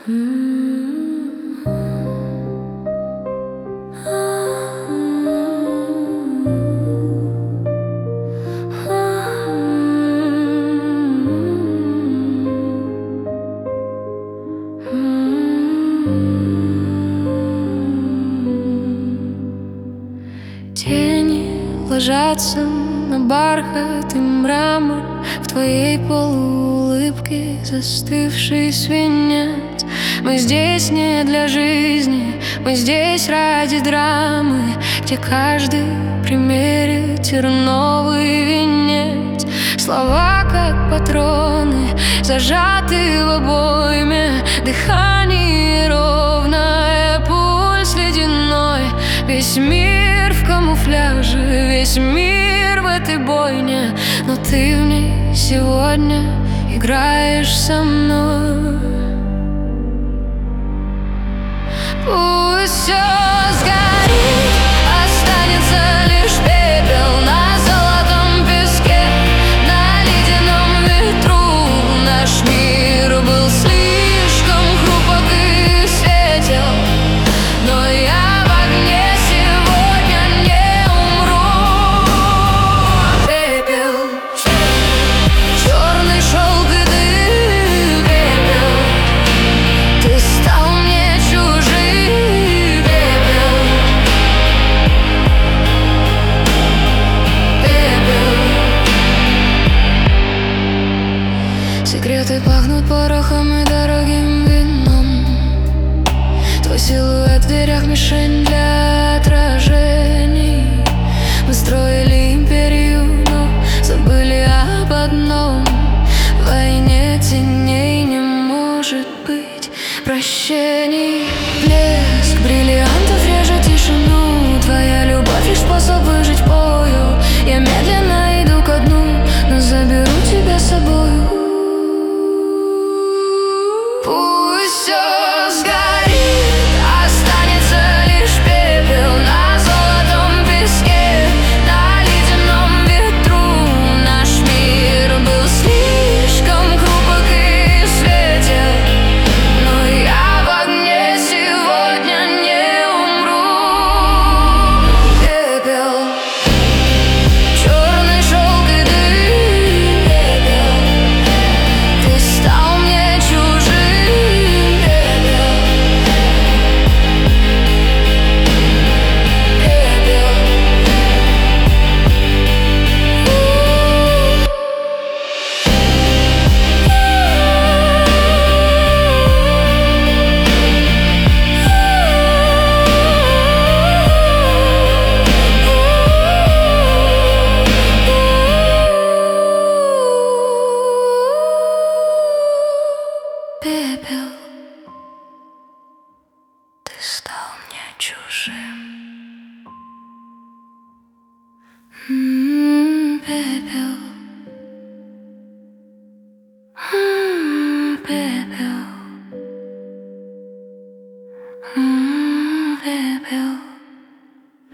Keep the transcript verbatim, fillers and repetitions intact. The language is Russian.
Тени ложатся на бархат и мрамор, в твоей полуулыбке застывший свинец. Мы здесь не для жизни, мы здесь ради драмы, где каждый примерит терновый венец. Слова как патроны, зажаты в обойме, дыхание ровное, пульс ледяной. Весь мир в камуфляже, весь мир в этой бойне, но ты в ней сегодня играешь со мной. Пусть все сгорит, останется лишь пепел на золотом песке, на ледяном ветру. Наш мир был слишком хрупок и светел, но я в огне сегодня не умру. Пепел, черный шелк и дым, пепел, ты стал мне чужим. Секреты пахнут порохом и дорогим вином. Твой силуэт в дверях — мишень для отражений. Мы строили империю, но забыли об одном: в войне теней не может быть прощений. Блеск бриллиантов режет тишину, твоя любовь — лишь способ выжить в бою. Я медленно иду ко дну, но заберу тебя с собою. Пусть все сгорит, останется лишь пепел на золотом песке, на ледяном ветру. Наш мир был слишком хрупок и светел, но я в огне сегодня не умру. Пепел, черный шелк и дым, пепел, ты стал мне чужим. Пепел, ты стал мне чужим.